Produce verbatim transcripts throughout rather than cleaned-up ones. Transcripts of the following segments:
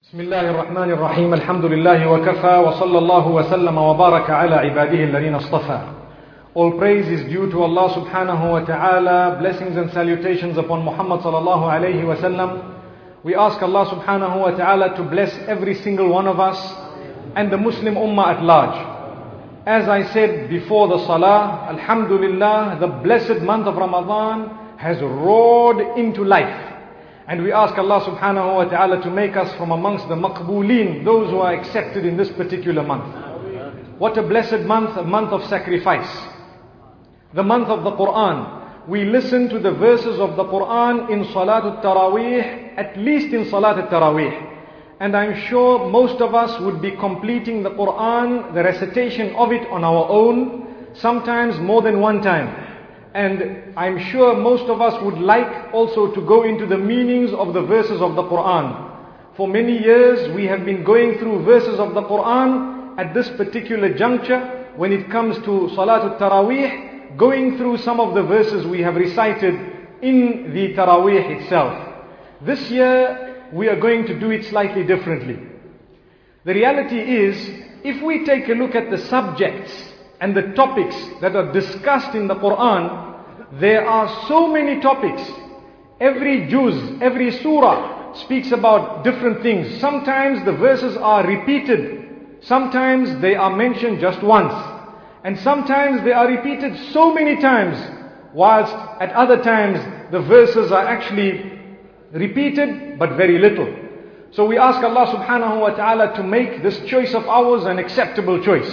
بسم الله الرحمن الرحيم الحمد لله وكفى وصلى الله وسلم وبارك على عباده الذين اصطفى. All praise is due to Allah subhanahu wa ta'ala. Blessings and salutations upon Muhammad sallallahu alayhi wa sallam. We ask Allah subhanahu wa ta'ala to bless every single one of us and the Muslim ummah at large. As I said before the salah, alhamdulillah, the blessed month of Ramadan has roared into life. And we ask Allah subhanahu wa ta'ala to make us from amongst the maqbooleen, those who are accepted in this particular month. What a blessed month, a month of sacrifice. The month of the Quran. We listen to the verses of the Quran in Salatul Taraweeh, at least in Salatul Taraweeh. And I'm sure most of us would be completing the Quran, the recitation of it on our own, sometimes more than one time. And I'm sure most of us would like also to go into the meanings of the verses of the Quran. For many years we have been going through verses of the Quran at this particular juncture when it comes to Salatul Taraweeh, going through some of the verses we have recited in the Taraweeh itself. This year we are going to do it slightly differently. The reality is, if we take a look at the subjects and the topics that are discussed in the Quran, there are so many topics. Every juz, every surah speaks about different things. Sometimes the verses are repeated. Sometimes they are mentioned just once. And sometimes they are repeated so many times, whilst at other times the verses are actually repeated but very little. So we ask Allah subhanahu wa ta'ala to make this choice of ours an acceptable choice.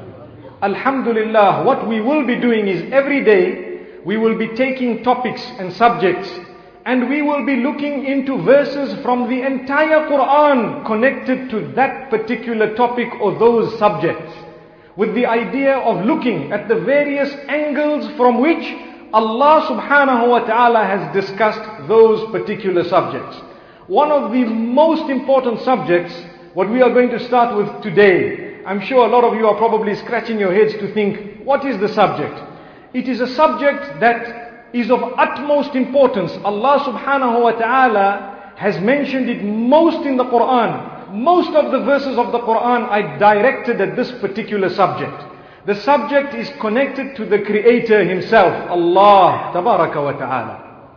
Alhamdulillah, what we will be doing is every day we will be taking topics and subjects and we will be looking into verses from the entire Quran connected to that particular topic or those subjects, with the idea of looking at the various angles from which Allah subhanahu wa ta'ala has discussed those particular subjects. One of the most important subjects, what we are going to start with today, I'm sure a lot of you are probably scratching your heads to think, what is the subject? It is a subject that is of utmost importance. Allah subhanahu wa ta'ala has mentioned it most in the Quran. Most of the verses of the Quran are directed at this particular subject. The subject is connected to the Creator Himself, Allah tabaraka wa ta'ala.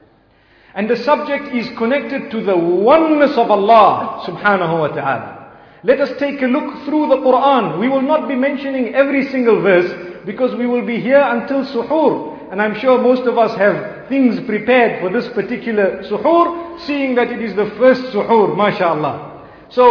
And the subject is connected to the oneness of Allah subhanahu wa ta'ala. Let us take a look through the Quran. We will not be mentioning every single verse because we will be here until suhoor. And I'm sure most of us have things prepared for this particular suhoor, seeing that it is the first suhoor, mashallah.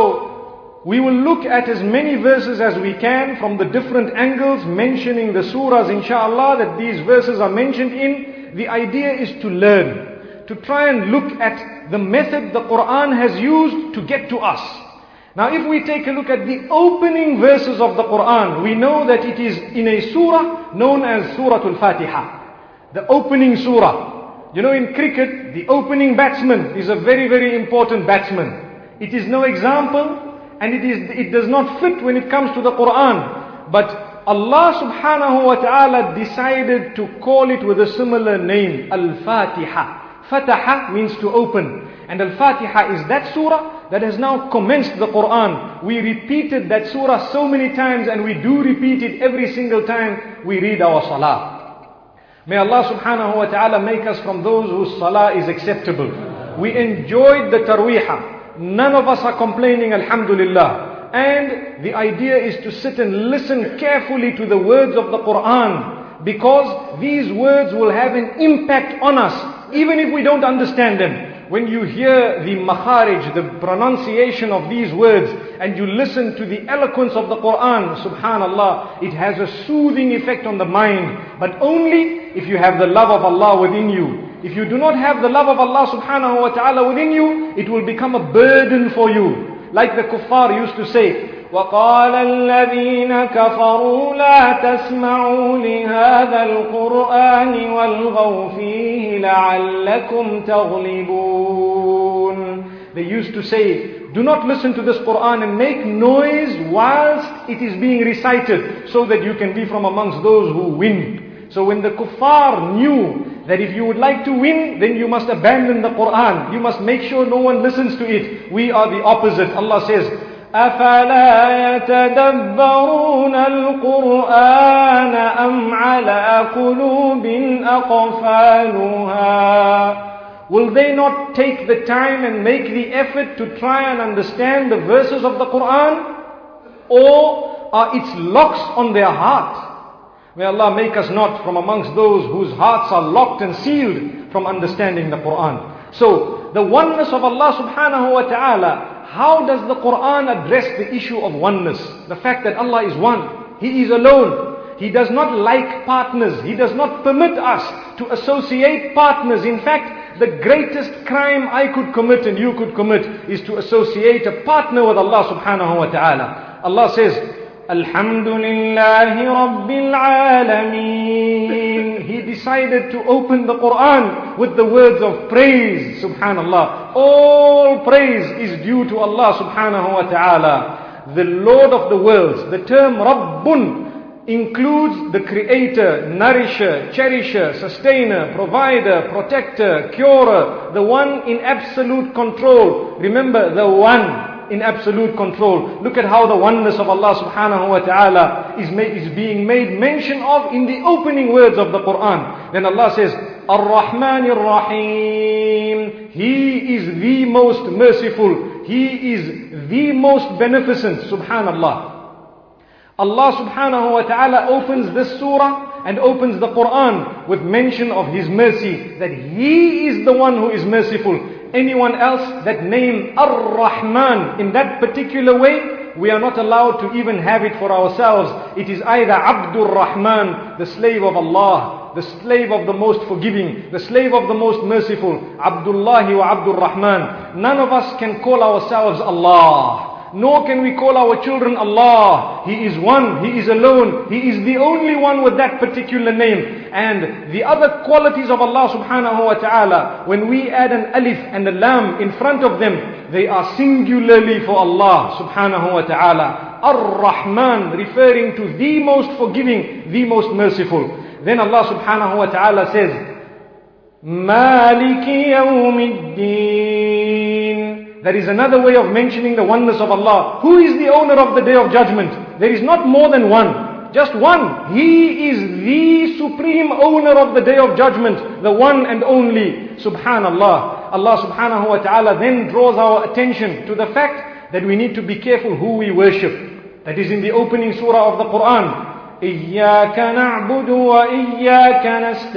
So we will look at as many verses as we can from the different angles, mentioning the surahs inshallah that these verses are mentioned in. The idea is to learn, to try and look at the method the Quran has used to get to us. Now if we take a look at the opening verses of the Quran, we know that it is in a surah known as Suratul Fatiha. The opening surah. You know, in cricket, the opening batsman is a very, very important batsman. It is no example and it is it does not fit when it comes to the Quran. But Allah subhanahu wa ta'ala decided to call it with a similar name, Al-Fatiha. Fataha means to open. And Al-Fatiha is that surah that has now commenced the Quran. We repeated that surah so many times and we do repeat it every single time we read our salah. May Allah subhanahu wa ta'ala make us from those whose salah is acceptable. We enjoyed the tarweeha. None of us are complaining, alhamdulillah. And the idea is to sit and listen carefully to the words of the Quran, because these words will have an impact on us, even if we don't understand them. When you hear the makharij, the pronunciation of these words, and you listen to the eloquence of the Quran, subhanallah, it has a soothing effect on the mind. But only if you have the love of Allah within you. If you do not have the love of Allah subhanahu wa ta'ala within you, it will become a burden for you. Like the kuffar used to say, وَقَالَ الَّذِينَ كَفَرُوا لَا تَسْمَعُوا لِهَذَا الْقُرْآنِ وَالْغَوْا فِيهِ لَعَلَّكُمْ تَغْلِبُونَ. They used to say, do not listen to this Quran and make noise whilst it is being recited, so that you can be from amongst those who win. So when the kuffar knew that if you would like to win, then you must abandon the Quran. You must make sure no one listens to it. We are the opposite. Allah says, أَفَلَا يَتَدَبَّرُونَ الْقُرْآنَ أَمْ عَلَى قُلُوبٍ أَقْفَالُهَا. Will they not take the time and make the effort to try and understand the verses of the Quran? Or are its locks on their heart? May Allah make us not from amongst those whose hearts are locked and sealed from understanding the Quran. So, the oneness of Allah subhanahu wa ta'ala, how does the Quran address the issue of oneness? The fact that Allah is one. He is alone. He does not like partners. He does not permit us to associate partners. In fact, the greatest crime I could commit and you could commit is to associate a partner with Allah subhanahu wa ta'ala. Allah says, Alhamdulillahi Rabbil Alameen. He decided to open the Quran with the words of praise, subhanallah. All praise is due to Allah subhanahu wa ta'ala, the Lord of the worlds. The term Rabbun includes the creator, nourisher, cherisher, sustainer, provider, protector, curer, the one in absolute control. Remember, the one in absolute control. Look at how the oneness of Allah subhanahu wa ta'ala is, made, is being made mention of in the opening words of the Quran. Then Allah says, Ar-Rahman Ar-Rahim. He is the most merciful. He is the most beneficent. Subhanallah. Allah subhanahu wa ta'ala opens this surah and opens the Quran with mention of His mercy, that He is the one who is merciful. Anyone else that name Ar-Rahman in that particular way, we are not allowed to even have it for ourselves. It is either Abdur Rahman, the slave of Allah, the slave of the most forgiving, the slave of the most merciful, Abdullahi wa Abdur Rahman. None of us can call ourselves Allah. Nor can we call our children Allah. He is one, He is alone, He is the only one with that particular name. And the other qualities of Allah subhanahu wa ta'ala, when we add an alif and a lam in front of them, they are singularly for Allah subhanahu wa ta'ala. Ar-Rahman, referring to the most forgiving, the most merciful. Then Allah subhanahu wa ta'ala says, Maliki Yawmiddin. That is another way of mentioning the oneness of Allah. Who is the owner of the Day of Judgment? There is not more than one. Just one. He is the supreme owner of the Day of Judgment. The one and only. Subhanallah. Allah subhanahu wa ta'ala then draws our attention to the fact that we need to be careful who we worship. That is in the opening surah of the Quran. إِيَّاكَ نَعْبُدُ وَإِيَّاكَ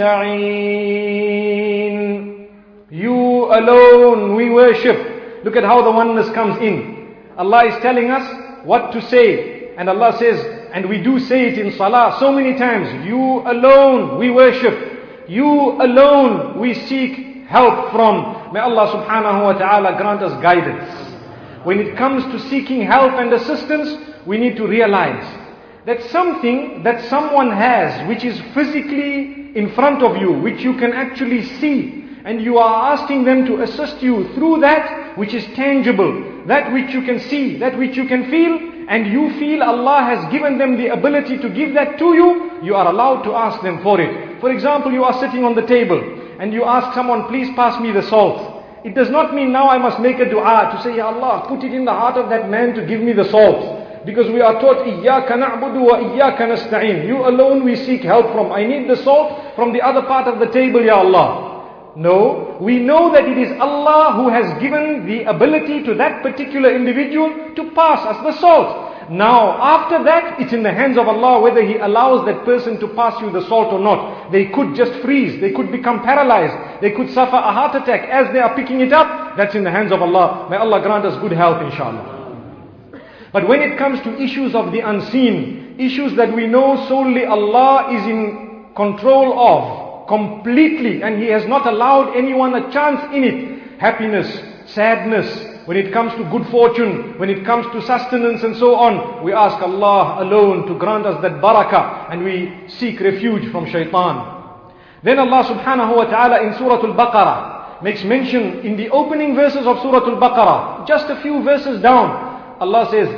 نَسْتَعِينُ. You alone we worship. Look at how the oneness comes in. Allah is telling us what to say. And Allah says, and we do say it in salah so many times, you alone we worship. You alone we seek help from. May Allah subhanahu wa ta'ala grant us guidance. When it comes to seeking help and assistance, we need to realize that something that someone has which is physically in front of you, which you can actually see, and you are asking them to assist you through that which is tangible, that which you can see, that which you can feel, and you feel Allah has given them the ability to give that to you, you are allowed to ask them for it. For example, you are sitting on the table and you ask someone, please pass me the salt. It does not mean now I must make a dua to say, Ya Allah, put it in the heart of that man to give me the salt. Because we are taught, إِيَّاكَ نَعْبُدُ وَإِيَّاكَ نَسْتَعِينُ. You alone we seek help from. I need the salt from the other part of the table, Ya Allah. No, we know that it is Allah who has given the ability to that particular individual to pass us the salt. Now, after that, it's in the hands of Allah whether He allows that person to pass you the salt or not. They could just freeze. They could become paralyzed. They could suffer a heart attack as they are picking it up. That's in the hands of Allah. May Allah grant us good health, inshallah. But when it comes to issues of the unseen, issues that we know solely Allah is in control of, completely, and He has not allowed anyone a chance in it. Happiness, sadness, when it comes to good fortune, when it comes to sustenance and so on, we ask Allah alone to grant us that barakah, and we seek refuge from shaitan. Then Allah subhanahu wa ta'ala in Surah Al-Baqarah makes mention in the opening verses of Surah Al-Baqarah, just a few verses down, Allah says,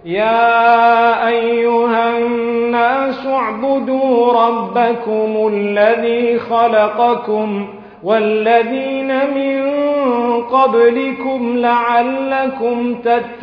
يا أيها الناس اعبدوا ربكم الذي خلقكم والذين من قبلكم لعلكم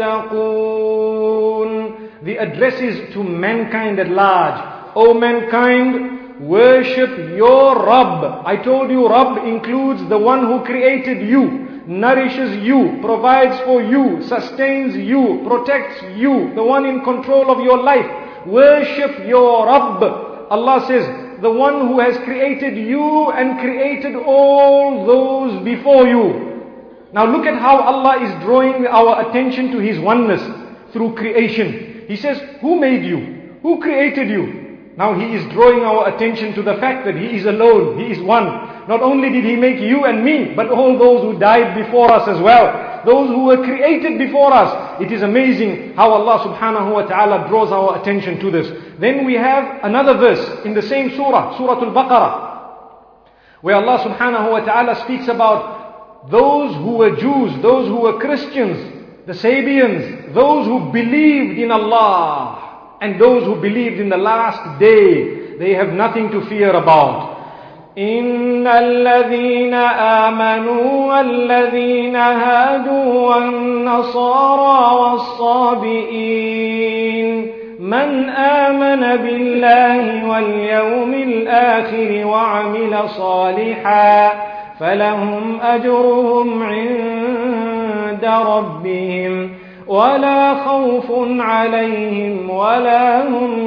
تتقون. The address is to mankind at large. O mankind, worship your Rabb. I told you Rabb includes the one who created you, nourishes you, provides for you, sustains you, protects you, the one in control of your life. Worship your Rabb. Allah says, the one who has created you and created all those before you. Now look at how Allah is drawing our attention to His oneness through creation. He says, who made you? Who created you? Now He is drawing our attention to the fact that He is alone, He is one. Not only did He make you and me, but all those who died before us as well. Those who were created before us. It is amazing how Allah subhanahu wa ta'ala draws our attention to this. Then we have another verse in the same surah, Surah Al-Baqarah, where Allah subhanahu wa ta'ala speaks about those who were Jews, those who were Christians, the Sabians, those who believed in Allah, and those who believed in the last day. They have nothing to fear about. إن الذين آمنوا والذين هادوا والنصارى والصابئين من آمن بالله واليوم الآخر وعمل صالحا فلهم أجرهم عند ربهم ولا خوف عليهم ولا هم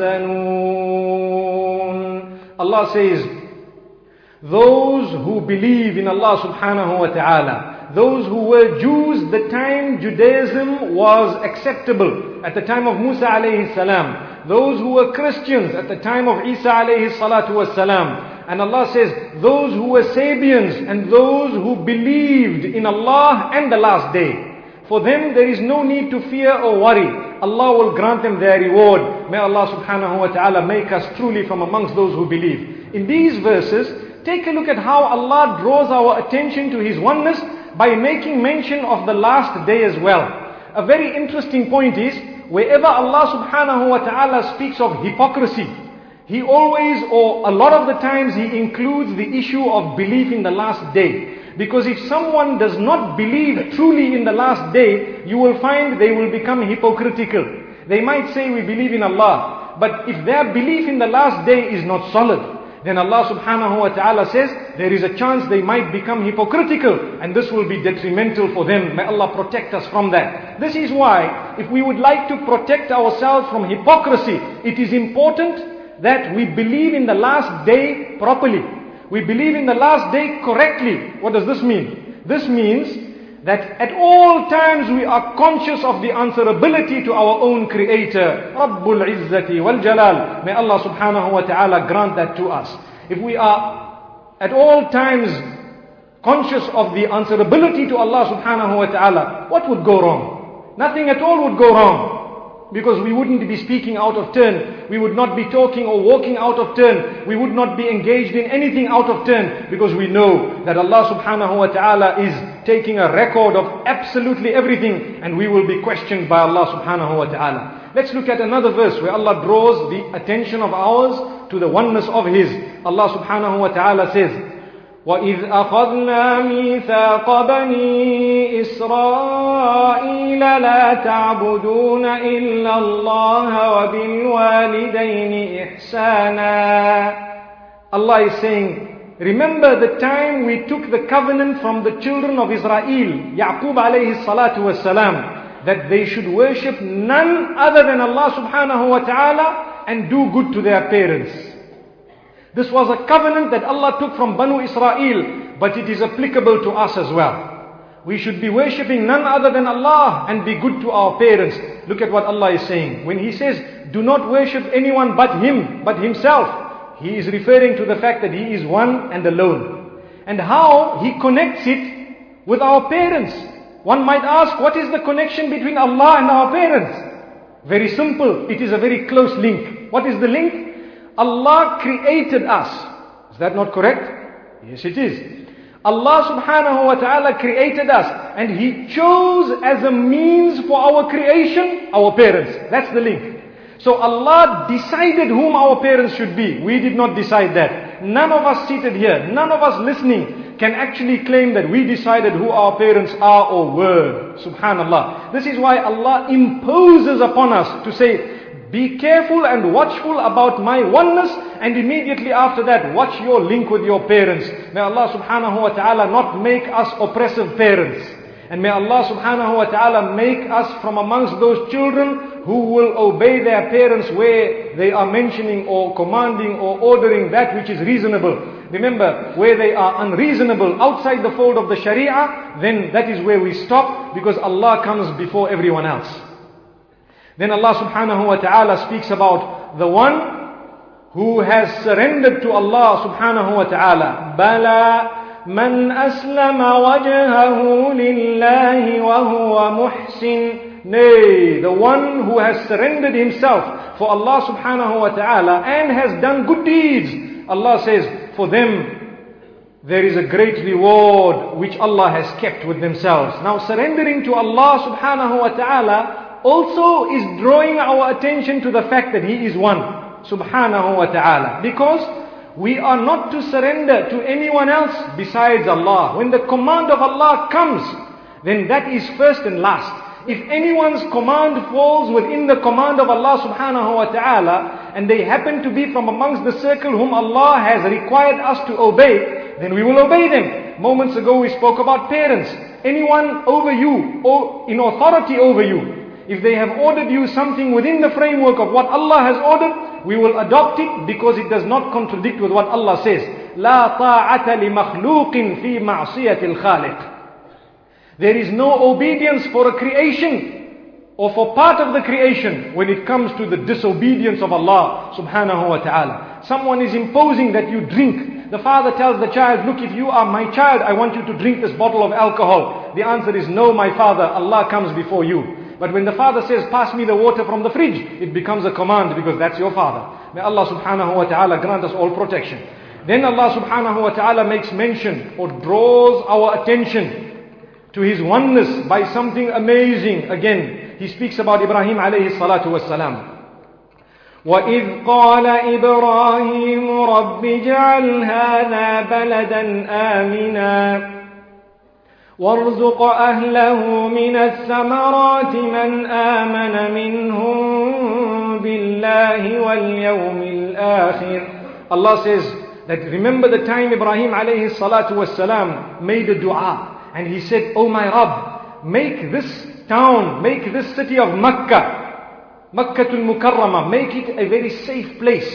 يحزنون. Allah says, those who believe in Allah subhanahu wa ta'ala, those who were Jews the time Judaism was acceptable, at the time of Musa alayhi salam, those who were Christians at the time of Isa alayhi salatu was salam, and Allah says those who were Sabians and those who believed in Allah and the last day, for them there is no need to fear or worry. Allah will grant them their reward. May Allah subhanahu wa ta'ala make us truly from amongst those who believe. In these verses, take a look at how Allah draws our attention to His oneness by making mention of the last day as well. A very interesting point is, wherever Allah subhanahu wa ta'ala speaks of hypocrisy, He always, or a lot of the times, He includes the issue of belief in the last day. Because if someone does not believe truly in the last day, you will find they will become hypocritical. They might say we believe in Allah, but if their belief in the last day is not solid, then Allah subhanahu wa ta'ala says there is a chance they might become hypocritical, and this will be detrimental for them. May Allah protect us from that. This is why, if we would like to protect ourselves from hypocrisy, it is important that we believe in the last day properly. We believe in the last day correctly. What does this mean? This means that at all times we are conscious of the answerability to our own Creator, Rabbul Izzati wal Jalal. May Allah subhanahu wa ta'ala grant that to us. If we are at all times conscious of the answerability to Allah subhanahu wa ta'ala, what would go wrong? Nothing at all would go wrong. Because we wouldn't be speaking out of turn. We would not be talking or walking out of turn. We would not be engaged in anything out of turn. Because we know that Allah subhanahu wa ta'ala is taking a record of absolutely everything. And we will be questioned by Allah subhanahu wa ta'ala. Let's look at another verse where Allah draws the attention of ours to the oneness of His. Allah subhanahu wa ta'ala says, وَإِذْ أَخَذْنَا مِيثَاقَ بَنِي إِسْرَائِيلَ لَا تَعْبُدُونَ إِلَّا اللَّهَ وَبِالْوَالِدَيْنِ إِحْسَانًا. Allah is saying, remember the time we took the covenant from the children of Israel, Yaqub alayhi salatu was salam, that they should worship none other than Allah subhanahu wa ta'ala and do good to their parents. This was a covenant that Allah took from Banu Israel, but it is applicable to us as well. We should be worshipping none other than Allah and be good to our parents. Look at what Allah is saying. When He says, do not worship anyone but Him, but Himself, He is referring to the fact that He is one and alone. And how He connects it with our parents. One might ask, what is the connection between Allah and our parents? Very simple. It is a very close link. What is the link? Allah created us. Is that not correct? Yes, it is. Allah subhanahu wa ta'ala created us, and He chose as a means for our creation, our parents. That's the link. So Allah decided whom our parents should be. We did not decide that. None of us seated here, none of us listening can actually claim that we decided who our parents are or were. Subhanallah. This is why Allah imposes upon us to say, be careful and watchful about my oneness, and immediately after that, watch your link with your parents. May Allah subhanahu wa ta'ala not make us oppressive parents. And may Allah subhanahu wa ta'ala make us from amongst those children who will obey their parents where they are mentioning or commanding or ordering that which is reasonable. Remember, where they are unreasonable outside the fold of the Sharia, then that is where we stop, because Allah comes before everyone else. Then Allah subhanahu wa ta'ala speaks about the one who has surrendered to Allah subhanahu wa ta'ala. Bala man aslama wajhahu lillahi wa huwa muhsin. Nay, the one who has surrendered himself for Allah subhanahu wa ta'ala and has done good deeds. Allah says, for them there is a great reward which Allah has kept with themselves. Now surrendering to Allah subhanahu wa ta'ala also is drawing our attention to the fact that He is one, subhanahu wa ta'ala. Because we are not to surrender to anyone else besides Allah. When the command of Allah comes, then that is first and last. If anyone's command falls within the command of Allah subhanahu wa ta'ala, and they happen to be from amongst the circle whom Allah has required us to obey, then we will obey them. Moments ago we spoke about parents. Anyone over you, or in authority over you, if they have ordered you something within the framework of what Allah has ordered, we will adopt it because it does not contradict with what Allah says. لا طاعة لمخلوق في معصية الخالق. There is no obedience for a creation or for part of the creation when it comes to the disobedience of Allah subhanahu wa ta'ala. Someone is imposing that you drink. The father tells the child, look, if you are my child, I want you to drink this bottle of alcohol. The answer is, no, my father, Allah comes before you. But when the father says, pass me the water from the fridge, it becomes a command because that's your father. May Allah subhanahu wa ta'ala grant us all protection. Then Allah subhanahu wa ta'ala makes mention or draws our attention to His oneness by something amazing. Again, He speaks about Ibrahim alayhi salatu wassalam. وَإِذْ قَالَ إِبْرَاهِيمُ رَبِّ اجْعَلْ هَذَا بَلَدًا آمِنًا وارزق أهله من الثمرات من آمن منهم بالله واليوم الآخر. Allah says that remember the time Ibrahim alayhi salatu wassalam made a dua, and he said, oh my Rabb, make this town, make this city of Makkah, Makkatul Mukarramah, make it a very safe place,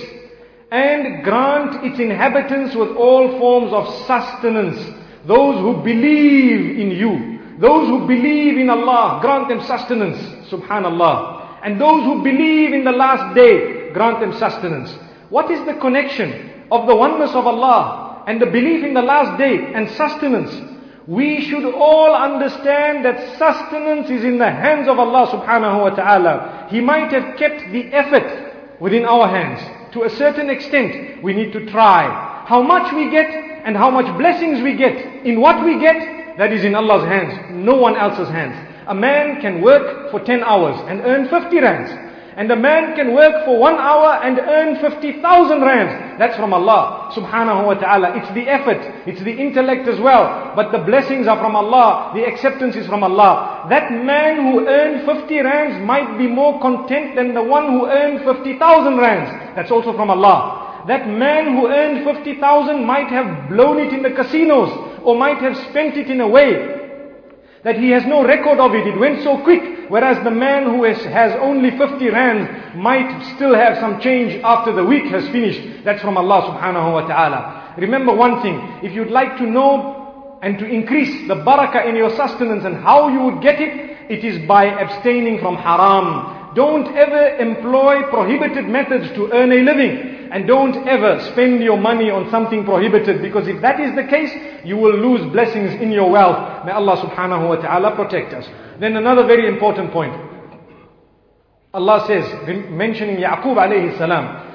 and grant its inhabitants with all forms of sustenance. Those who believe in you, those who believe in Allah, grant them sustenance, subhanallah. And those who believe in the last day, grant them sustenance. What is the connection of the oneness of Allah and the belief in the last day and sustenance? We should all understand that sustenance is in the hands of Allah subhanahu wa ta'ala. He might have kept the effort within our hands. To a certain extent, we need to try. How much we get and how much blessings we get, in what we get, that is in Allah's hands, no one else's hands. A man can work for ten hours and earn fifty rands. And a man can work for one hour and earn fifty thousand rands. That's from Allah subhanahu wa ta'ala. It's the effort, it's the intellect as well. But the blessings are from Allah, the acceptance is from Allah. That man who earned fifty rands might be more content than the one who earned fifty thousand rands. That's also from Allah. That man who earned fifty thousand might have blown it in the casinos, or might have spent it in a way that he has no record of it. It went so quick. Whereas the man who has, has only fifty rands might still have some change after the week has finished. That's from Allah subhanahu wa ta'ala. Remember one thing, if you'd like to know and to increase the barakah in your sustenance and how you would get it, it is by abstaining from haram. Don't ever employ prohibited methods to earn a living. And don't ever spend your money on something prohibited, because if that is the case, you will lose blessings in your wealth. May Allah subhanahu wa ta'ala protect us. Then another very important point. Allah says, mentioning Yaqub alayhi salam,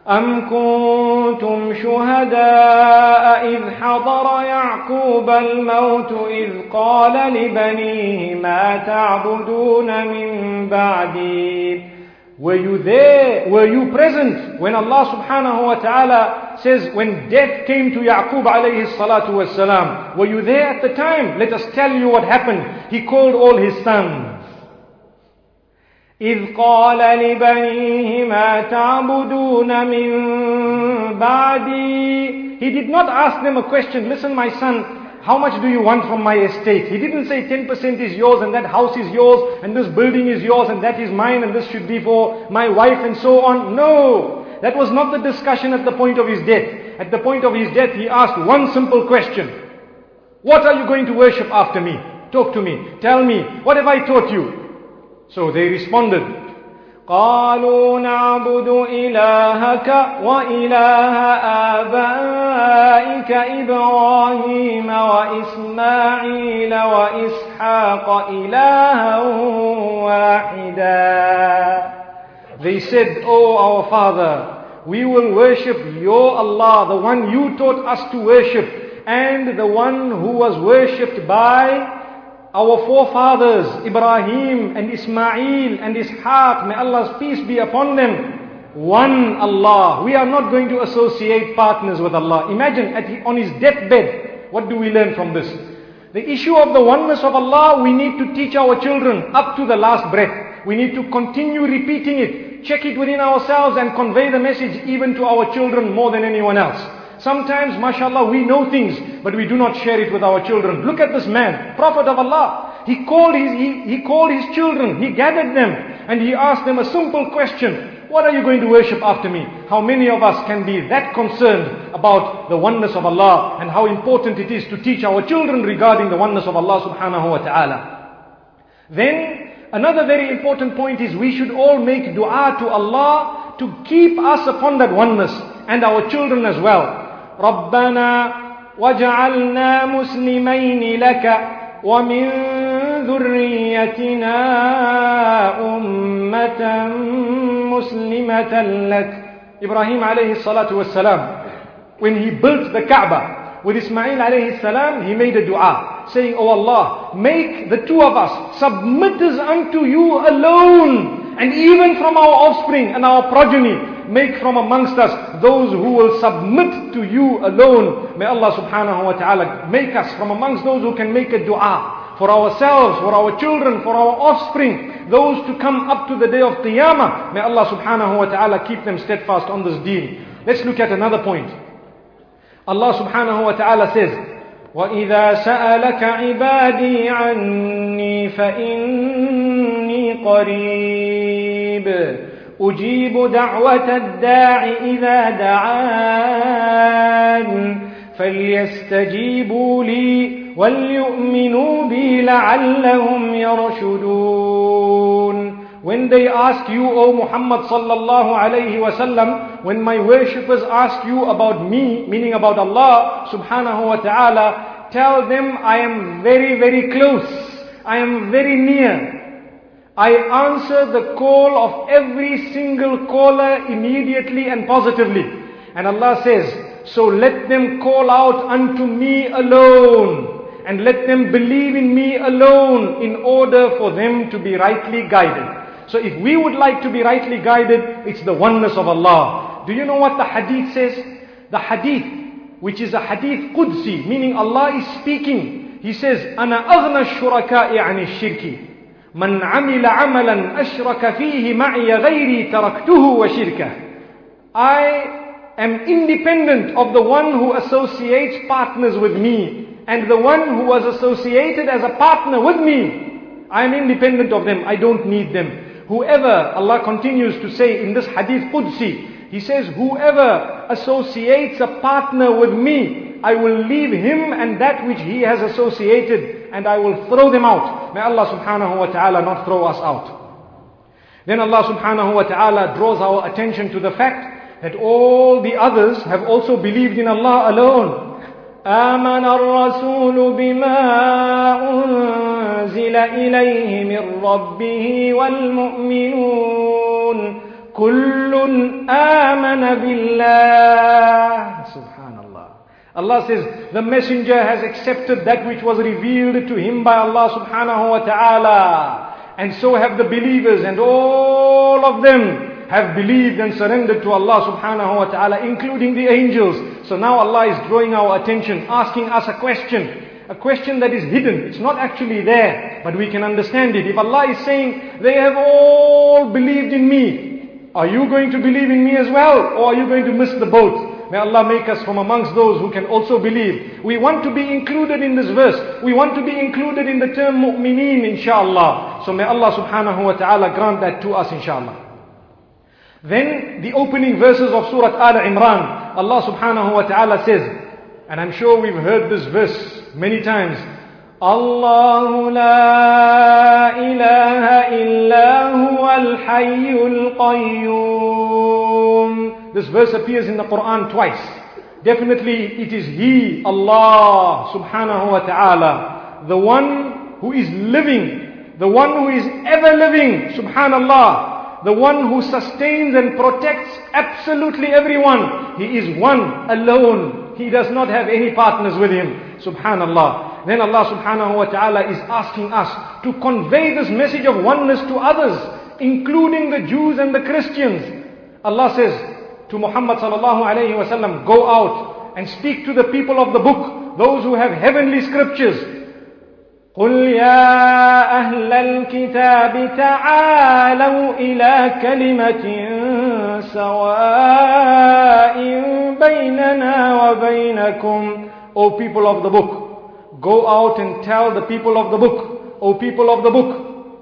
أم كنتم شهداء إذ حضر يعقوب الموت إذ قال لبنيه ما تعبدون من بعدي. Were you there? Were you present when Allah subhanahu wa ta'ala says when death came to Yaqub alayhi salatu wassalam? Were you there at the time? Let us tell you what happened. He called all his sons. إذ قال لبنيه ما تعبدون من بعدي. He did not ask them a question. Listen, my son, how much do you want from my estate? He didn't say ten percent is yours and that house is yours and this building is yours and that is mine and this should be for my wife and so on. No, that was not the discussion at the point of his death. At the point of his death, he asked one simple question. What are you going to worship after me? Talk to me. Tell me. What have I taught you? So they responded, قالوا نعبد إلهك وإله آبائك إبراهيم وإسماعيل وإسحاق إلها واحدا. They said, Oh our Father, we will worship your Allah, the one you taught us to worship, and the one who was worshipped by our forefathers, Ibrahim and Ismail and Ishaq, may Allah's peace be upon them. One Allah. We are not going to associate partners with Allah. Imagine at, on his deathbed, what do we learn from this? The issue of the oneness of Allah, we need to teach our children up to the last breath. We need to continue repeating it, check it within ourselves and convey the message even to our children more than anyone else. Sometimes, mashallah, we know things, but we do not share it with our children. Look at this man, Prophet of Allah. He called his, he, he called his children, he gathered them, and he asked them a simple question. What are you going to worship after me? How many of us can be that concerned about the oneness of Allah and how important it is to teach our children regarding the oneness of Allah subhanahu wa ta'ala? Then, another very important point is we should all make dua to Allah to keep us upon that oneness and our children as well. رَبَّنَا وَجَعَلْنَا مُسْلِمَيْنِ لَكَ وَمِن ذُرِّيَّتِنَا أُمَّةً مُسْلِمَةً لَكَ. Ibrahim alayhi salatu was salam, when he built the Kaaba with Ismail alayhi salam, he made a dua saying, Oh Allah, make the two of us submitters unto you alone, and even from our offspring and our progeny, make from amongst us those who will submit to you alone. May Allah subhanahu wa ta'ala make us from amongst those who can make a dua for ourselves, for our children, for our offspring, those to come up to the day of Qiyamah. May Allah subhanahu wa ta'ala keep them steadfast on this deen. Let's look at another point. Allah subhanahu wa ta'ala says, وَإِذَا سَأَلَكَ عِبَادِي عَنِّي فَإِنِّي قَرِيبٌ أُجِيبُ دَعْوَةَ الدَّاعِ إِذَا دَعَانِ فَلْيَسْتَجِيبُوا لِي وَلْيُؤْمِنُوا بِي لَعَلَّهُمْ يَرْشُدُونَ. When they ask you, O Muhammad sallallahu alayhi wa sallam, when my worshippers ask you about me, meaning about Allah subhanahu wa ta'ala, tell them I am very, very close. I am very near. I answer the call of every single caller immediately and positively. And Allah says, so let them call out unto me alone, and let them believe in me alone in order for them to be rightly guided. So if we would like to be rightly guided, it's the oneness of Allah. Do you know what the hadith says? The hadith, which is a hadith Qudsi, meaning Allah is speaking. He says, أَنَا أَغْنَى الشُّرَكَاءِ عَنِ الشِّرْكِ مَنْ عَمِلَ عَمَلًا أَشْرَكَ فِيهِ مَعِيَ غَيْرِي تَرَكْتُهُ وَشِرْكَهُ. I am independent of the one who associates partners with me, and the one who was associated as a partner with me. I am independent of them. I don't need them. Whoever, Allah continues to say in this hadith Qudsi, He says, whoever associates a partner with me, I will leave him and that which he has associated, and I will throw them out. May Allah subhanahu wa ta'ala not throw us out. Then Allah subhanahu wa ta'ala draws our attention to the fact that all the others have also believed in Allah alone. آمن الرسول بما أنزل إليه من ربه والمؤمنون كل آمن بالله. Subhanallah. Allah says, the messenger has accepted that which was revealed to him by Allah subhanahu wa ta'ala. And so have the believers, and all of them have believed and surrendered to Allah subhanahu wa ta'ala, including the angels. So now Allah is drawing our attention, asking us a question. A question that is hidden. It's not actually there, but we can understand it. If Allah is saying, they have all believed in me, are you going to believe in me as well? Or are you going to miss the boat? May Allah make us from amongst those who can also believe. We want to be included in this verse. We want to be included in the term mu'mineen, inshallah. So may Allah subhanahu wa ta'ala grant that to us, inshallah. Then the opening verses of Surah Al Imran, Allah subhanahu wa ta'ala says, and I'm sure we've heard this verse many times, Allahu la ilaha illa huwa al-hayyul qayyum. This verse appears in the Quran twice. Definitely it is He, Allah subhanahu wa ta'ala, the one who is living, the one who is ever living, subhanallah, the one who sustains and protects absolutely everyone. He is one alone. He does not have any partners with Him. Subhanallah. Then Allah subhanahu wa ta'ala is asking us to convey this message of oneness to others, including the Jews and the Christians. Allah says to Muhammad sallallahu alayhi wa sallam, go out and speak to the people of the book, those who have heavenly scriptures. قُلْ يَا أَهْلَ الْكِتَابِ تَعَالَوْا إِلَى كَلِمَةٍ سَوَاءٍ بَيْنَنَا وَبَيْنَكُمْ. O people of the book, go out and tell the people of the book, O people of the book,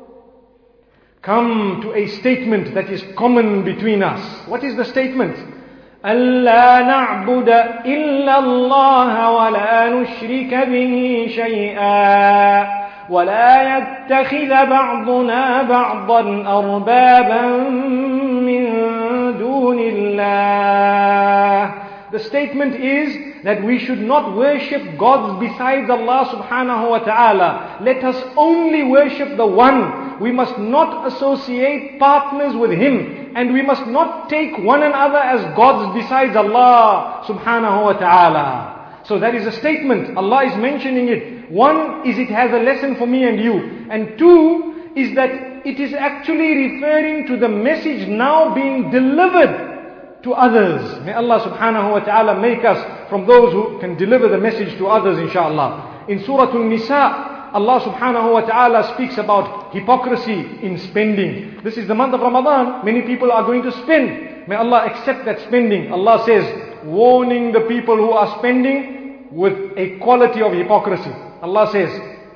come to a statement that is common between us. What is the statement? أَلَّا نَعْبُدَ إِلَّا اللَّهَ وَلَا نُشْرِكَ بِهِ شَيْئًا وَلَا يَتَّخِذَ بَعْضُنَا بَعْضًا أَرْبَابًا مِّن دُونِ اللَّهِ. The statement is that we should not worship gods besides Allah subhanahu wa ta'ala. Let us only worship the one. We must not associate partners with Him. And we must not take one another as gods besides Allah subhanahu wa ta'ala. So that is a statement. Allah is mentioning it. One is it has a lesson for me and you. And two is that it is actually referring to the message now being delivered to others. May Allah subhanahu wa ta'ala make us from those who can deliver the message to others, inshallah. In Surah An-Nisa, Allah subhanahu wa ta'ala speaks about hypocrisy in spending. This is the month of Ramadan. Many people are going to spend. May Allah accept that spending. Allah says, warning the people who are spending with a quality of hypocrisy. Allah says,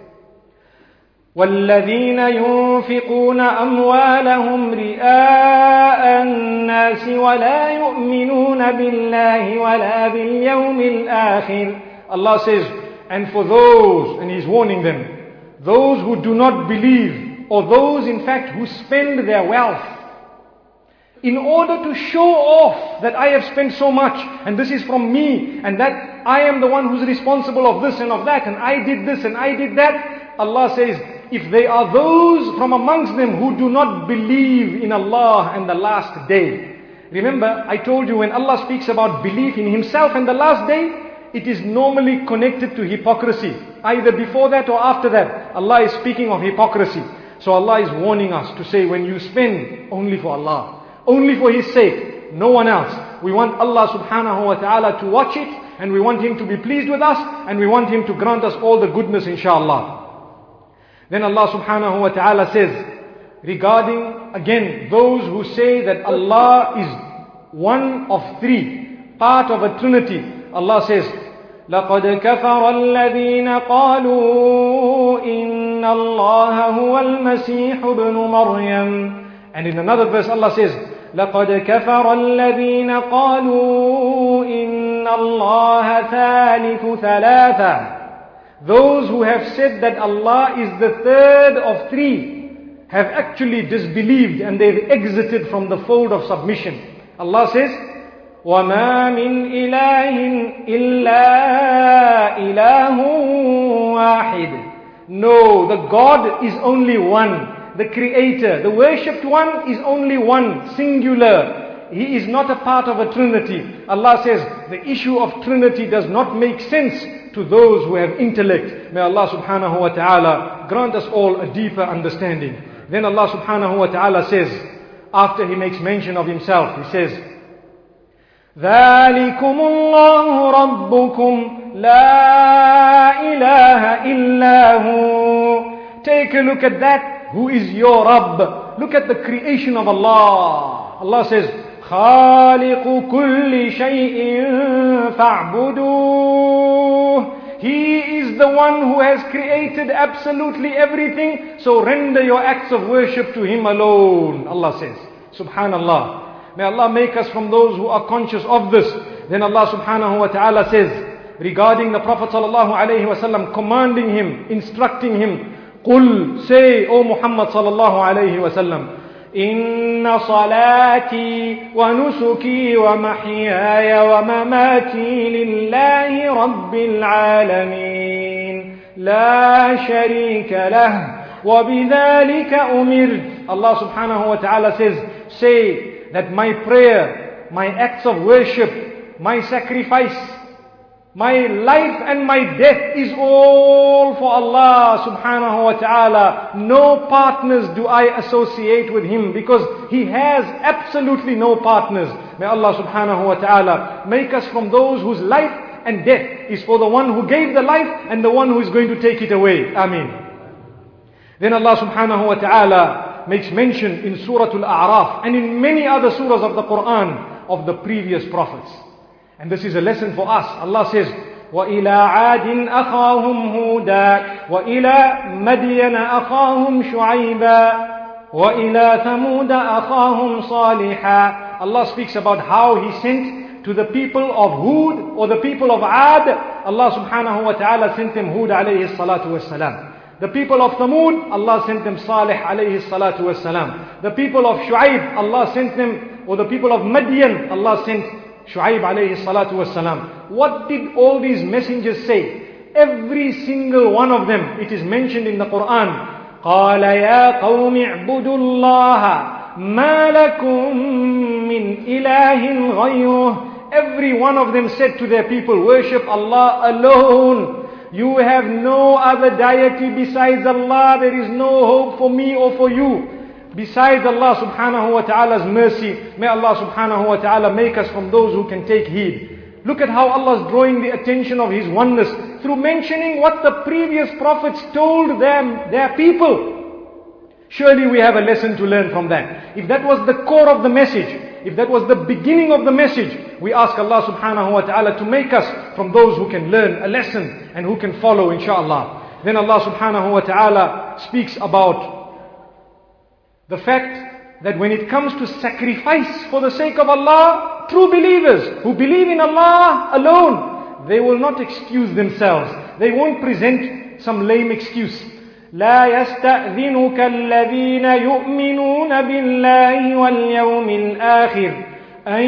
وَالَّذِينَ يُنْفِقُونَ أَمْوَالَهُمْ رِئَاءَ النَّاسِ وَلَا يُؤْمِنُونَ بِاللَّهِ وَلَا بِالْيَوْمِ الْآخِرِ. Allah says, and for those, and He's warning them, those who do not believe, or those in fact who spend their wealth in order to show off that I have spent so much, and this is from me, and that I am the one who's responsible of this and of that, and I did this and I did that. Allah says, if they are those from amongst them who do not believe in Allah and the last day. Remember, I told you when Allah speaks about belief in Himself and the last day, it is normally connected to hypocrisy. Either before that or after that, Allah is speaking of hypocrisy. So Allah is warning us to say, when you spend, only for Allah, only for His sake, no one else. We want Allah subhanahu wa ta'ala to watch it, and we want Him to be pleased with us, and we want Him to grant us all the goodness, inshallah. Then Allah subhanahu wa ta'ala says, regarding again those who say that Allah is one of three, part of a trinity, Allah says, لَقَدْ كَفَرَ الَّذِينَ قَالُوا إِنَّ اللَّهَ هُوَ الْمَسِيحُ ابْنُ مَرْيَمَ. And in another verse Allah says, لَقَدْ كَفَرَ الَّذِينَ قَالُوا إِنَّ اللَّهَ ثَالِثُ ثَلَاثَةٍ. Those who have said that Allah is the third of three have actually disbelieved, and they've exited from the fold of submission. Allah says, وَمَا مِنْ إِلَهٍ إِلَّا إِلَهٌ وَاحِدٌ. No, the God is only one. the Creator. The worshipped one is only one, singular. He is not a part of a Trinity. Allah says the issue of Trinity does not make sense to those who have intellect. May Allah subhanahu wa ta'ala grant us all a deeper understanding. Then Allah subhanahu wa ta'ala says, after He makes mention of Himself, He says, ذَلِكُمُ اللَّهُ رَبُّكُمْ لَا إِلَهَ إِلَّا هُ. Take a look at that. Who is your Rabb? Look at the creation of Allah. Allah says, خَالِقُ كُلِّ شَيْءٍ فَاعْبُدُوهُ. He is the one who has created absolutely everything, so render your acts of worship to Him alone. Allah says, Subhanallah. May Allah make us from those who are conscious of this. Then Allah subhanahu wa ta'ala says, regarding the Prophet sallallahu alayhi wa sallam, commanding him, instructing him, قُل, say, O Muhammad sallallahu alayhi wa sallam, إِنَّ صَلَاتِي وَنُسُكِي وَمَحْيَايَ وَمَمَاتِي لِلَّهِ رَبِّ الْعَالَمِينَ لَا شَرِيكَ لَهُ وَبِذَلِكَ أُمِرْتُ. Allah subhanahu wa ta'ala says, say that my prayer, my acts of worship, my sacrifice, my life and my death is all for Allah subhanahu wa ta'ala. No partners do I associate with Him, because He has absolutely no partners. May Allah subhanahu wa ta'ala make us from those whose life and death is for the one who gave the life and the one who is going to take it away. Ameen. Then Allah subhanahu wa ta'ala makes mention in Surah Al-A'raf and in many other surahs of the Quran of the previous prophets. And this is a lesson for us. Allah says, وَإِلَىٰ عَادٍ أَخَاهُمْ هُودًا وَإِلَىٰ مَدْيَنَ أَخَاهُمْ شُعَيْبًا وَإِلَىٰ ثَمُودَ أَخَاهُمْ صَالِحًا. Allah speaks about how He sent to the people of Hud or the people of Ad. Allah subhanahu wa ta'ala sent them Hud alayhi salatu wassalam. The people of Thamud, Allah sent them Salih alayhi salatu wassalam. The people of Shu'aib, Allah sent them, or the people of Madian, Allah sent Shu'aib alayhi salatu wassalam. What did all these messengers say? Every single one of them, it is mentioned in the Quran. قَالَ يَا قَوْمِ اعْبُدُوا اللَّهَ مَا لَكُمْ مِنْ إِلَهٍ غَيْرُهُ. Every one of them said to their people, worship Allah alone. You have no other deity besides Allah. There is no hope for me or for you besides Allah subhanahu wa ta'ala's mercy. May Allah subhanahu wa ta'ala make us from those who can take heed. Look at how Allah is drawing the attention of His oneness through mentioning what the previous prophets told them, their people. Surely we have a lesson to learn from that. If that was the core of the message, if that was the beginning of the message, we ask Allah subhanahu wa ta'ala to make us from those who can learn a lesson and who can follow, inshaAllah. Then Allah subhanahu wa ta'ala speaks about the fact that when it comes to sacrifice for the sake of Allah, true believers who believe in Allah alone, they will not excuse themselves. They won't present some lame excuse. لا يستأذنك الذين يؤمنون بالله واليوم الآخر أن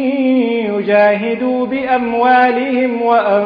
يجاهدوا بأموالهم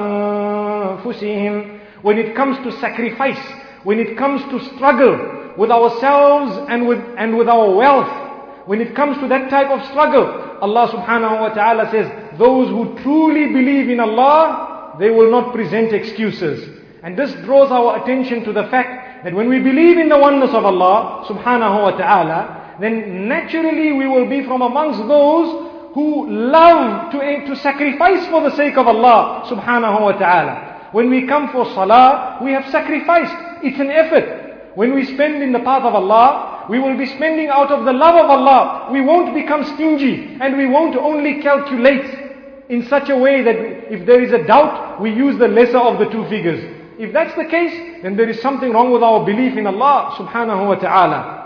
وأنفسهم. When it comes to sacrifice, when it comes to struggle with ourselves and with, and with our wealth, when it comes to that type of struggle, Allah subhanahu wa ta'ala says, those who truly believe in Allah, they will not present excuses. And this draws our attention to the fact that when we believe in the oneness of Allah subhanahu wa ta'ala, then naturally we will be from amongst those who love to, to sacrifice for the sake of Allah subhanahu wa ta'ala. When we come for salah, we have sacrificed. It's an effort. When we spend in the path of Allah, we will be spending out of the love of Allah. We won't become stingy, and we won't only calculate in such a way that if there is a doubt, we use the lesser of the two figures. If that's the case, then there is something wrong with our belief in Allah subhanahu wa ta'ala.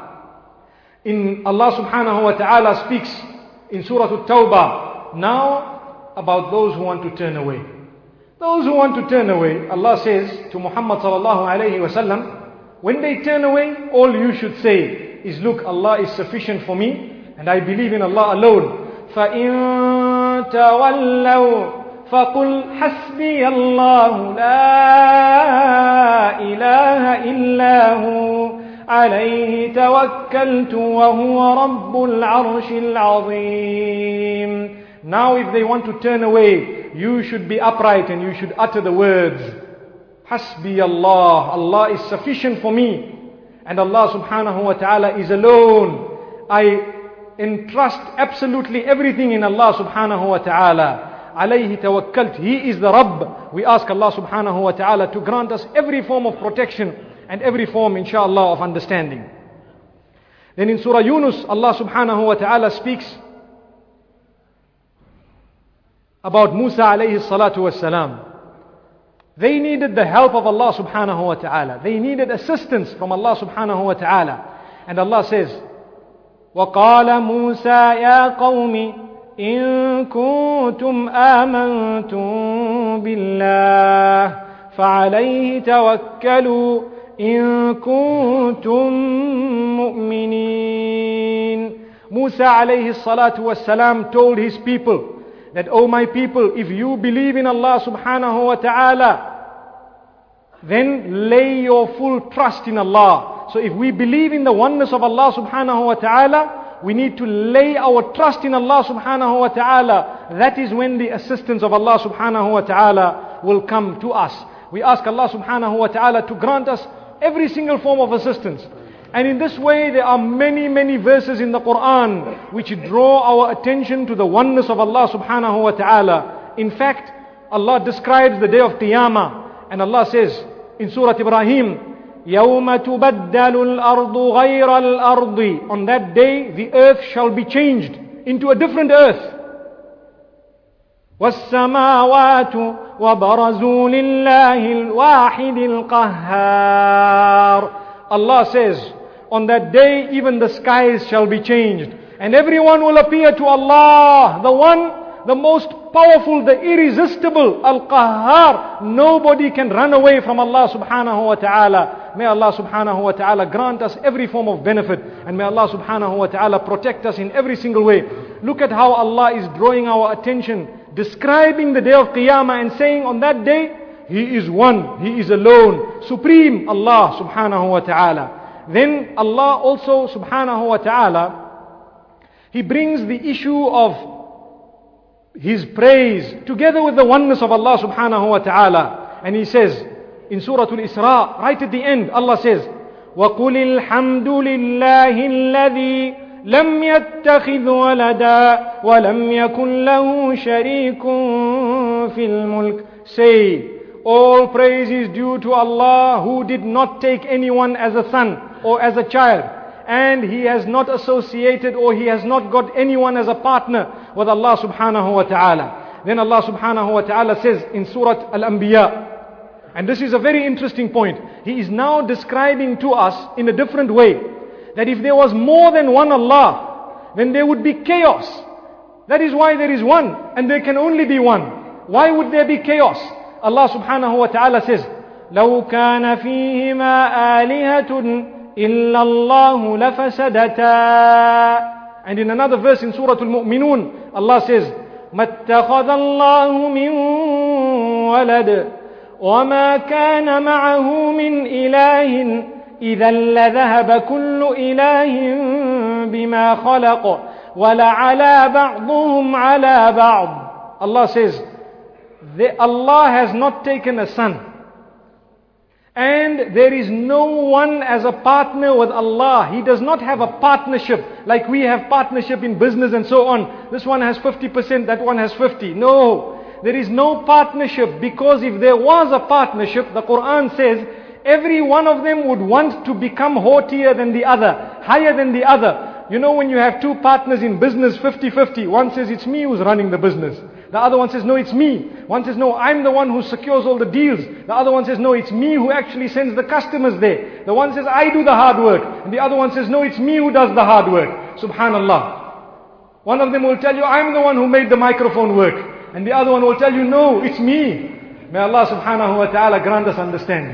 In Allah subhanahu wa ta'ala speaks in Surah At-Tawbah now about those who want to turn away. Those who want to turn away, Allah says to Muhammad sallallahu alayhi wa sallam, when they turn away, all you should say is, look, Allah is sufficient for me, and I believe in Allah alone. فَإِن تَوَلَّوْا فَقُلْ حَسْبِيَ اللَّهُ لَا إِلَهَ إِلَّا هُوَ عليه توكلت وهو رب العرش العظيم. Now if they want to turn away, you should be upright and you should utter the words, Hasbi Allah, Allah is sufficient for me. And Allah subhanahu wa ta'ala is alone. I entrust absolutely everything in Allah subhanahu wa ta'ala. Alayhi tawakkalt. He is the Rabb. We ask Allah subhanahu wa ta'ala to grant us every form of protection and every form, inshallah, of understanding. Then in Surah Yunus, Allah subhanahu wa ta'ala speaks about Musa alayhi salatu wassalam. They needed the help of Allah subhanahu wa ta'ala. They needed assistance from Allah subhanahu wa ta'ala. And Allah says, وَقَالَ مُوسَى يَا قَوْمِ إِن كُنتُمْ آمَنْتُمْ بِاللَّهِ فَعَلَيْهِ تَوَكَّلُوا إِن كُنتُم مُؤْمِنِينَ. Musa alayhi salatu wassalam told his people that, oh my people, if you believe in Allah subhanahu wa ta'ala, then lay your full trust in Allah. So if we believe in the oneness of Allah subhanahu wa ta'ala, we need to lay our trust in Allah subhanahu wa ta'ala. That is when the assistance of Allah subhanahu wa ta'ala will come to us. We ask Allah subhanahu wa ta'ala to grant us every single form of assistance. And in this way there are many, many verses in the Quran which draw our attention to the oneness of Allah subhanahu wa ta'ala. In fact, Allah describes the day of Qiyamah, and Allah says in Surah Ibrahim, يَوْمَ تُبَدَّلُ الْأَرْضُ غَيْرَ الْأَرْضِ. On that day the earth shall be changed into a different earth. وَالسَّمَاوَاتُ وَبَرَزُوا لِلَّهِ الْوَاحِدِ الْقَهَّارِ. Allah says, on that day even the skies shall be changed, and everyone will appear to Allah, the one, the most powerful, the irresistible, Al-Qahhar. Nobody can run away from Allah subhanahu wa ta'ala. May Allah subhanahu wa ta'ala grant us every form of benefit, and may Allah subhanahu wa ta'ala protect us in every single way. Look at how Allah is drawing our attention, describing the day of Qiyamah and saying on that day, He is one, He is alone, supreme Allah subhanahu wa ta'ala. Then Allah also subhanahu wa ta'ala, He brings the issue of His praise together with the oneness of Allah subhanahu wa ta'ala. And He says in Surah Al-Isra, right at the end, Allah says, وَقُلِ الْحَمْدُ لِلَّهِ الَّذِي لَمْ يَتَّخِذْ وَلَدًا وَلَمْ يَكُنْ لَهُ شَرِيكٌ فِي الْمُلْكِ. Say, all praise is due to Allah who did not take anyone as a son or as a child, and He has not associated or He has not got anyone as a partner with Allah subhanahu wa ta'ala. Then Allah subhanahu wa ta'ala says in Surah Al-Anbiya, and this is a very interesting point, He is now describing to us in a different way that if there was more than one Allah, then there would be chaos. That is why there is one, and there can only be one. Why would there be chaos? Allah subhanahu wa ta'ala says, لَوْ كَانَ فِيهِمَا آلِهَةٌ إِلَّا اللَّهُ لَفَسَدَتَا. And in another verse in Surah Al-Mu'minun, Allah says, مَتَّخَذَ اللَّهُ مِنْ وَلَدٍ وَمَا كَانَ مَعَهُ مِنْ إِلَهٍ إِذًا لَذَهَبَ كُلُّ إِلَهٍ بِمَا خَلَقَ وَلَعَلَى بَعْضُهُمْ عَلَى بَعْضٍ. Allah says, The, Allah has not taken a son, and there is no one as a partner with Allah. He does not have a partnership like we have partnership in business and so on. This one has fifty percent, that one has fifty. No, there is no partnership, because if there was a partnership, the Quran says every one of them would want to become haughtier than the other, higher than the other. You know, when you have two partners in business, fifty fifty, one says it's me who's running the business. The other one says, no, it's me. One says, no, I'm the one who secures all the deals. The other one says, no, it's me who actually sends the customers there. The one says, I do the hard work. And the other one says, no, it's me who does the hard work. Subhanallah. One of them will tell you, I'm the one who made the microphone work. And the other one will tell you, no, it's me. May Allah subhanahu wa ta'ala grant us understanding.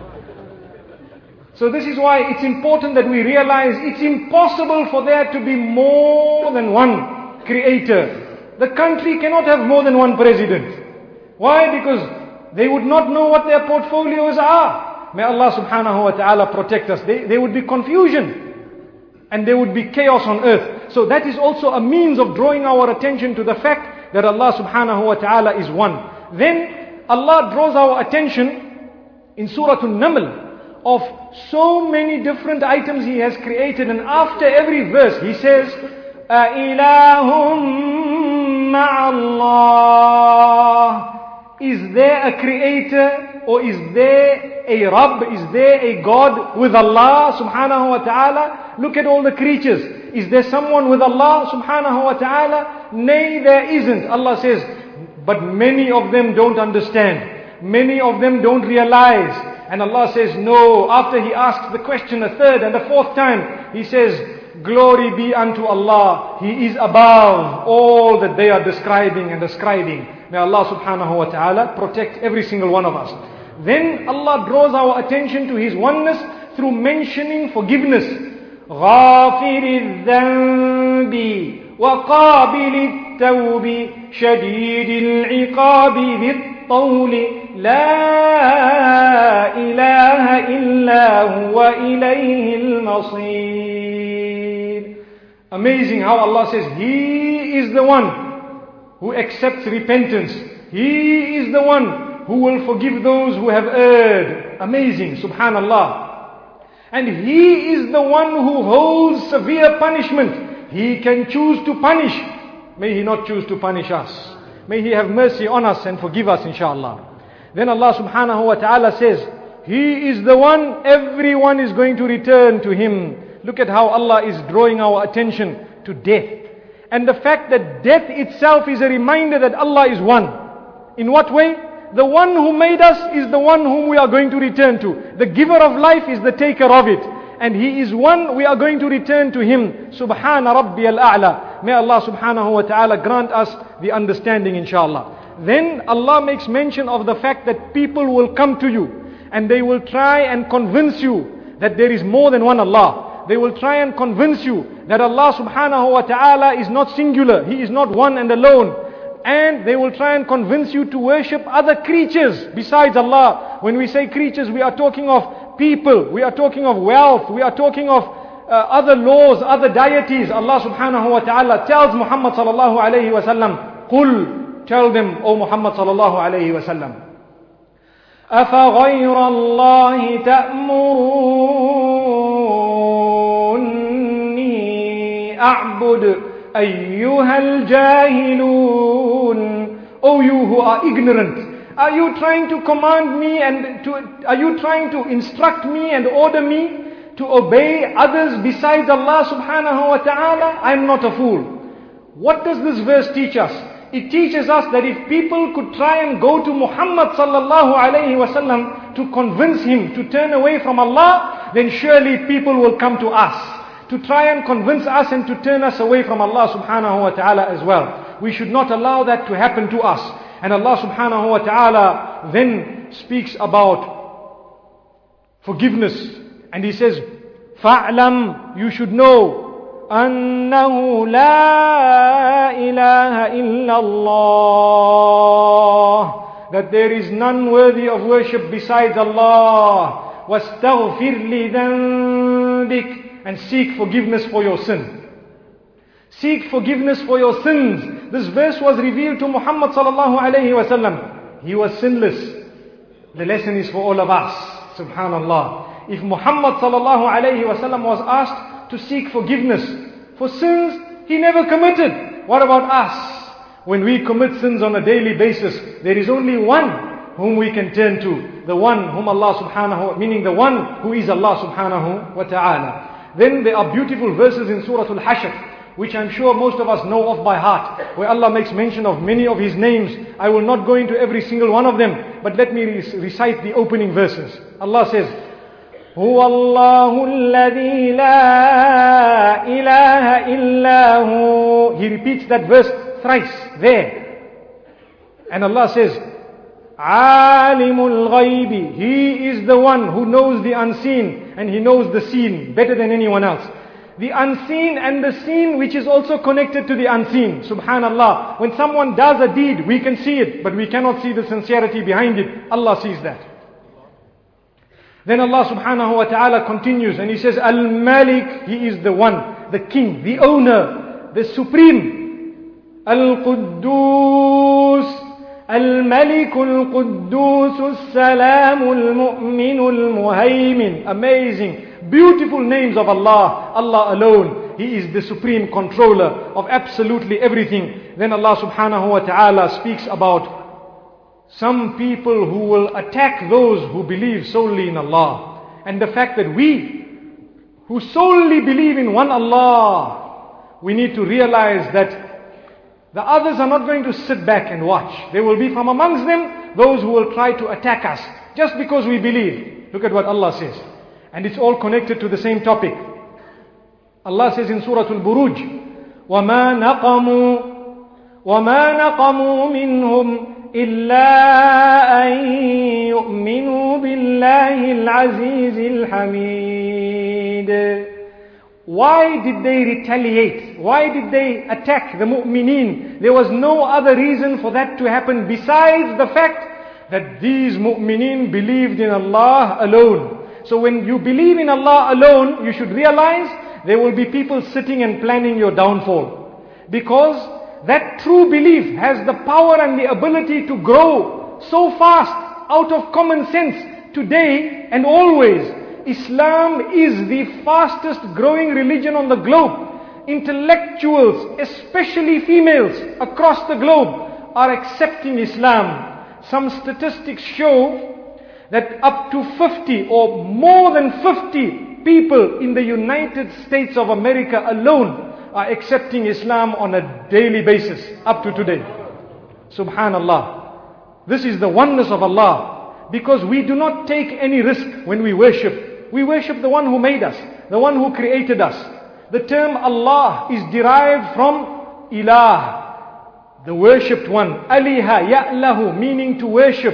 So this is why it's important that we realize it's impossible for there to be more than one creator. The country cannot have more than one president. Why? Because they would not know what their portfolios are. may Allah subhanahu wa ta'ala protect us. They, there would be confusion and there would be chaos on earth. So that is also a means of drawing our attention to the fact that Allah subhanahu wa ta'ala is one. Then Allah draws our attention in Surah An-Naml of so many different items He has created, and after every verse He says, أَإِلَهٌ مَعَ اللَّهِ. Is there a creator, or is there a Rabb, is there a God with Allah subhanahu wa ta'ala? Look at all the creatures. Is there someone with Allah subhanahu wa ta'ala? Nay, there isn't. Allah says, but many of them don't understand. Many of them don't realize. And Allah says, no. After He asks the question a third and a fourth time, He says, glory be unto Allah. He is above all that they are describing and ascribing. May Allah subhanahu wa ta'ala protect every single one of us. Then Allah draws our attention to His oneness through mentioning forgiveness. غافر الذنب وقابل التوب شديد العقاب بالطول لا إله إلا هو إليه المصير. Amazing how Allah says He is the one who accepts repentance. He is the one who will forgive those who have erred. Amazing, subhanallah. And He is the one who holds severe punishment. He can choose to punish. May He not choose to punish us. May He have mercy on us and forgive us, inshallah. Then Allah subhanahu wa ta'ala says, He is the one, everyone is going to return to Him. Look at how Allah is drawing our attention to death. And the fact that death itself is a reminder that Allah is one. In what way? The one who made us is the one whom we are going to return to. The giver of life is the taker of it. And He is one, we are going to return to Him. Subhana Rabbi al-A'la. May Allah subhanahu wa ta'ala grant us the understanding, inshallah. Then Allah makes mention of the fact that people will come to you and they will try and convince you that there is more than one Allah. They will try and convince you that Allah subhanahu wa ta'ala is not singular. He is not one and alone. And they will try and convince you to worship other creatures besides Allah. When we say creatures, we are talking of people. We are talking of wealth. We are talking of uh, other laws, other deities. Allah subhanahu wa ta'ala tells Muhammad sallallahu alayhi wa sallam, Qul, tell them, O Muhammad sallallahu alayhi wa sallam, أَفَغَيْرَ اللَّهِ تَأْمُرُونِّي أَعْبُدُ أَيُّهَا الْجَاهِلُونَ. O you who are ignorant, are you trying to command me and to, are you trying to instruct me and order me to obey others besides Allah subhanahu wa ta'ala? I am not a fool. What does this verse teach us? It teaches us that if people could try and go to Muhammad sallallahu alayhi wasallam to convince him to turn away from Allah, then surely people will come to us to try and convince us and to turn us away from Allah subhanahu wa ta'ala as well. We should not allow that to happen to us. And Allah subhanahu wa ta'ala then speaks about forgiveness. And He says, فَاعْلَمْ, you should know, أَنَّهُ لَا إِلَهَ إِلَّا اللَّهِ, that there is none worthy of worship besides Allah. وَاسْتَغْفِرْ لِذَنْبِكَ, and seek forgiveness for your sin. Seek forgiveness for your sins. This verse was revealed to Muhammad sallallahu alayhi wa sallam. He was sinless. The lesson is for all of us. Subhanallah. If Muhammad sallallahu alayhi wa sallam was asked to seek forgiveness for sins he never committed, what about us? When we commit sins on a daily basis, there is only one whom we can turn to. The one whom Allah subhanahu, meaning the one who is Allah subhanahu wa ta'ala. Then there are beautiful verses in Surah Al-Hashr, which I'm sure most of us know of by heart, where Allah makes mention of many of His names. I will not go into every single one of them, but let me recite the opening verses. Allah says, هو الله الذي لا إله إلا هو. He repeats that verse thrice there. And Allah says, عالم الغيب. He is the one who knows the unseen and He knows the seen better than anyone else. The unseen and the seen which is also connected to the unseen. Subhanallah. When someone does a deed, we can see it, but we cannot see the sincerity behind it. Allah sees that. Then Allah subhanahu wa ta'ala continues and He says, Al-Malik, He is the one, the king, the owner, the supreme. Al-Quddus, Al-Malik Al-Quddus Al-Salam Al-Mu'min Al-Muhaymin. Amazing, beautiful names of Allah. Allah alone, He is the supreme controller of absolutely everything. Then Allah subhanahu wa ta'ala speaks about some people who will attack those who believe solely in Allah. And the fact that we, who solely believe in one Allah, we need to realize that the others are not going to sit back and watch. There will be from amongst them those who will try to attack us just because we believe. Look at what Allah says. And it's all connected to the same topic. Allah says in Surah Al-Buruj, وَمَا نَقَمُوا وَمَا نَقَمُوا مِنْهُمْ إِلَّا أَن يُؤْمِنُوا بِاللَّهِ الْعَزِيزِ الْحَمِيدِ. Why did they retaliate? Why did they attack the mu'mineen? There was no other reason for that to happen besides the fact that these mu'mineen believed in Allah alone. So when you believe in Allah alone, you should realize there will be people sitting and planning your downfall. Because that true belief has the power and the ability to grow so fast out of common sense today and always. Islam is the fastest growing religion on the globe. Intellectuals, especially females across the globe, are accepting Islam. Some statistics show that up to fifty or more than fifty people in the United States of America alone are accepting Islam on a daily basis up to today. Subhanallah. This is the oneness of Allah, because we do not take any risk when we worship. We worship the one who made us, the one who created us. The term Allah is derived from Ilah, the worshipped one. Aliha ya'lahu, meaning to worship.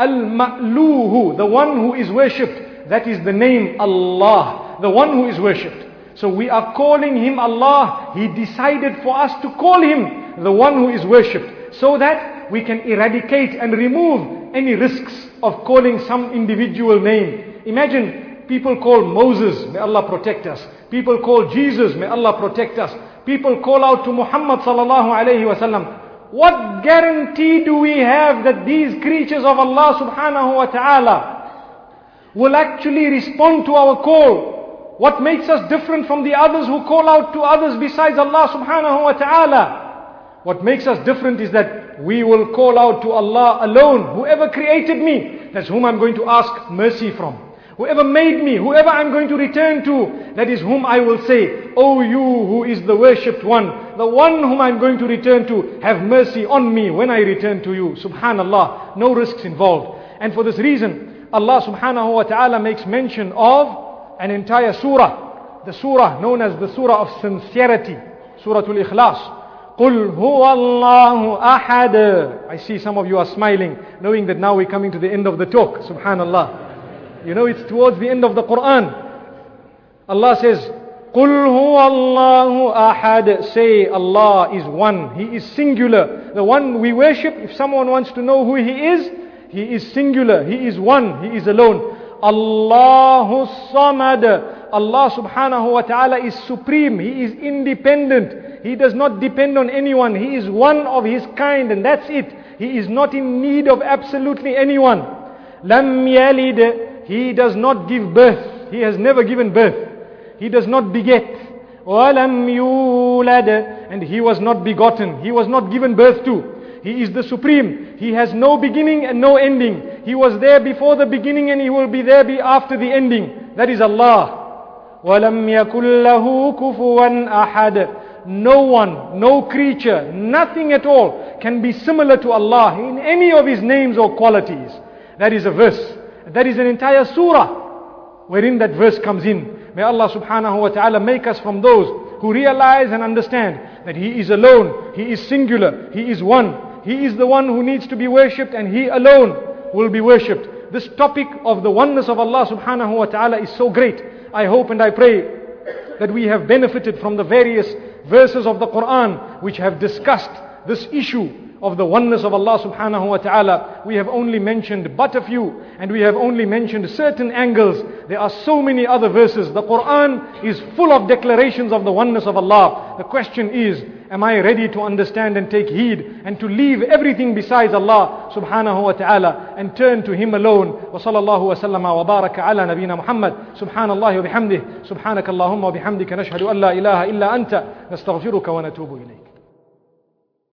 Al-ma'luhu, the one who is worshipped. That is the name Allah, the one who is worshipped. So we are calling Him Allah. He decided for us to call Him the one who is worshipped, so that we can eradicate and remove any risks of calling some individual name. Imagine, people call Moses, may Allah protect us. People call Jesus, may Allah protect us. People call out to Muhammad sallallahu alayhi wa sallam. What guarantee do we have that these creatures of Allah subhanahu wa ta'ala will actually respond to our call? What makes us different from the others who call out to others besides Allah subhanahu wa ta'ala? What makes us different is that we will call out to Allah alone. Whoever created me, that's whom I'm going to ask mercy from. Whoever made me, whoever I'm going to return to, that is whom I will say, O you who is the worshipped one, the one whom I'm going to return to, have mercy on me when I return to you. Subhanallah, no risks involved. And for this reason, Allah subhanahu wa ta'ala makes mention of an entire surah, the surah known as the surah of sincerity, Surah Al-Ikhlas. قُلْ هُوَ اللَّهُ أَحَدٌ. I see some of you are smiling, knowing that now we're coming to the end of the talk. Subhanallah. You know, it's towards the end of the Quran. Allah says, قُلْ هُوَ اللَّهُ أَحَدٌ. Say, Allah is one. He is singular. The one we worship, if someone wants to know who He is, He is singular. He is one. He is alone. Allahu Samad. Allah subhanahu wa ta'ala is supreme. He is independent. He does not depend on anyone. He is one of His kind, and that's it. He is not in need of absolutely anyone. Lam yalid. He does not give birth. He has never given birth. He does not beget. Walam yulad. And He was not begotten. He was not given birth to. He is the supreme. He has no beginning and no ending. He was there before the beginning and He will be there be after the ending. That is Allah. وَلَمْ يَكُنْ لَهُ كُفُوًا أَحَدٌ. No one, no creature, nothing at all can be similar to Allah in any of His names or qualities. That is a verse. That is an entire surah wherein that verse comes in. May Allah subhanahu wa ta'ala make us from those who realize and understand that He is alone, He is singular, He is one. He is the one who needs to be worshipped, and He alone will be worshipped. This topic of the oneness of Allah subhanahu wa ta'ala is so great. I hope and I pray that we have benefited from the various verses of the Quran which have discussed this issue of the oneness of Allah subhanahu wa ta'ala. We have only mentioned but a few, and we have only mentioned certain angles. There are so many other verses. The Quran is full of declarations of the oneness of Allah. The question is, am I ready to understand and take heed and to leave everything besides Allah subhanahu wa ta'ala and turn to Him alone? Wa sallallahu wa sallama wa baraka ala nabina Muhammad. Subhanallahi wa bihamdih. Subhanakallahumma wa bihamdika nashhadu an la ilaha illa anta nastaghfiruka wa natubu ilayk.